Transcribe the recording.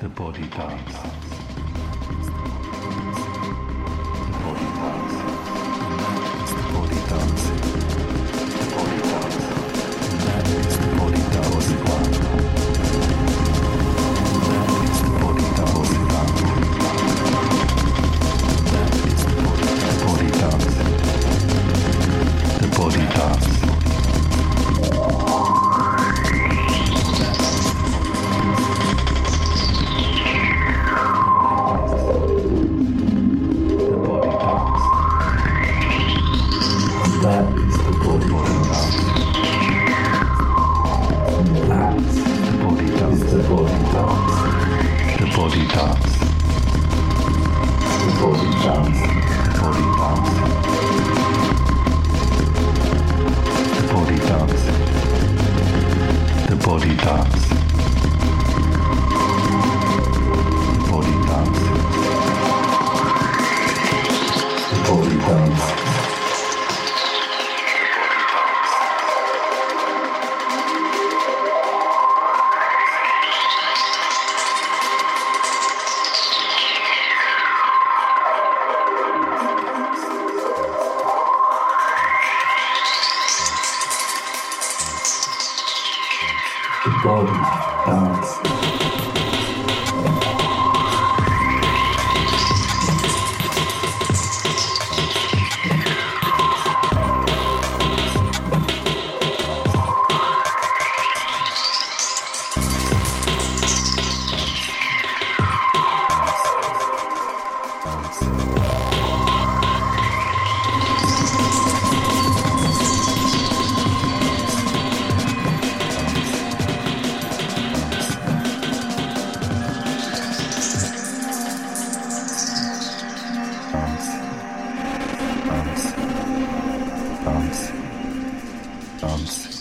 The body dance. The body dance. The body dance. The body dance. That is the body dance. That is the body dance. That is the body dance. The body dance. That is the body dance. That is the body dance. The body dance. The body dance. The body dance. The body dance. The body dance. The body dance. The body dance. The body dance. Dance.